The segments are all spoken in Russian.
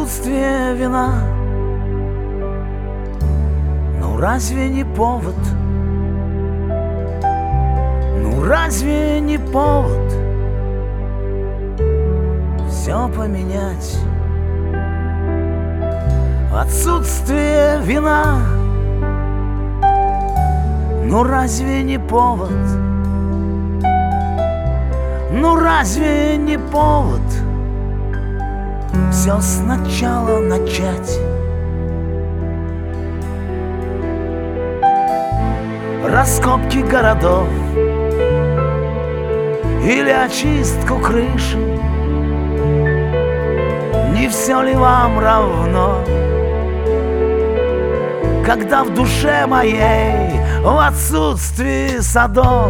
Отсутствие вина, ну разве не повод? Ну разве не повод все поменять? Отсутствие вина, ну разве не повод? Ну разве не повод все сначала начать? Раскопки городов или очистку крыши, не все ли вам равно, когда в душе моей в отсутствии садов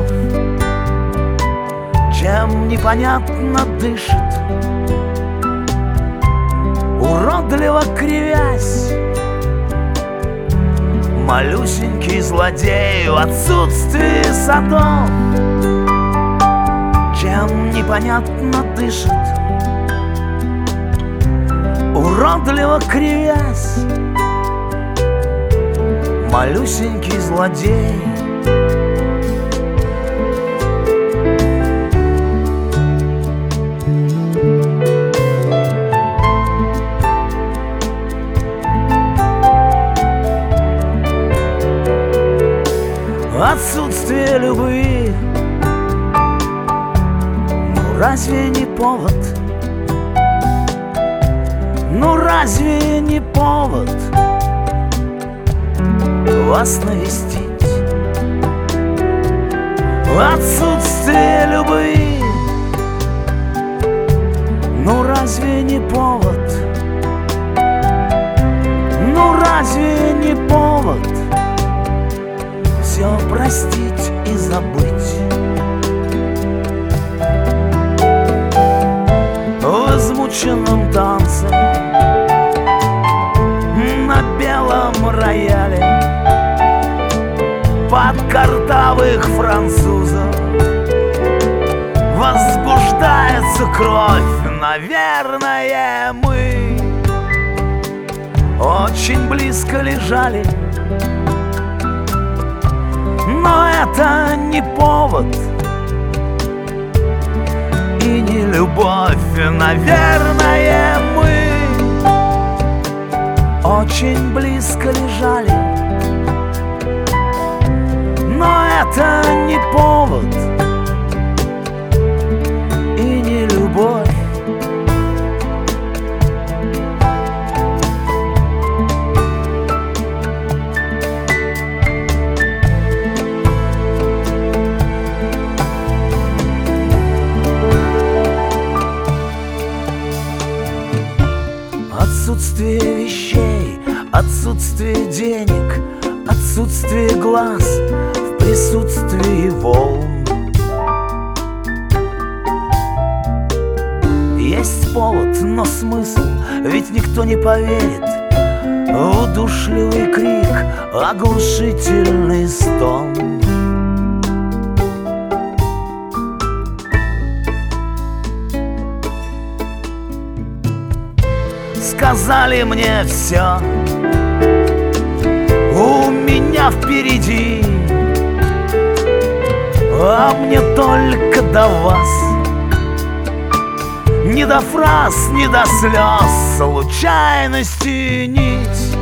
чем непонятно дышит, уродливо кривясь, малюсенький злодей в отсутствии садов, чем непонятно дышит, уродливо кривясь, малюсенький злодей. Отсутствие любви, ну разве не повод? Ну разве не повод вас навестить? Отсутствие любви, ну разве не повод? Ну разве не повод все простить и забыть? В измученном танце на белом рояле под картавых французов возбуждается кровь. Наверное, мы очень близко лежали, но это не повод и не любовь. Наверное, мы очень близко лежали, но это не повод и не любовь. Отсутствие вещей, отсутствие денег, отсутствие глаз в присутствии волн. Есть повод, но смысл, ведь никто не поверит в удушливый крик, оглушительный стон. Сказали мне все, у меня впереди, а мне только до вас. Ни до фраз, ни до слез, случайности нить.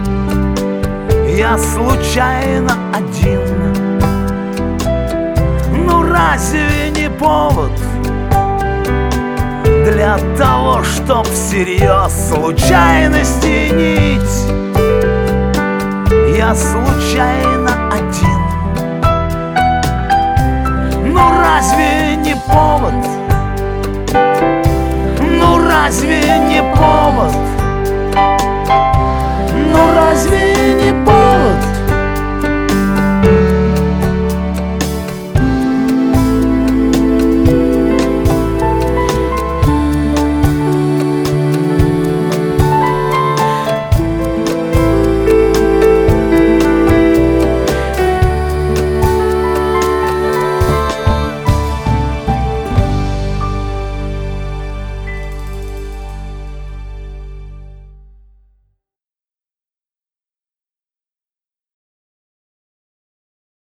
Я случайно один. Ну разве не повод для того, чтоб всерьез случайности нить? Я случайно один. Ну разве не повод? Ну разве не повод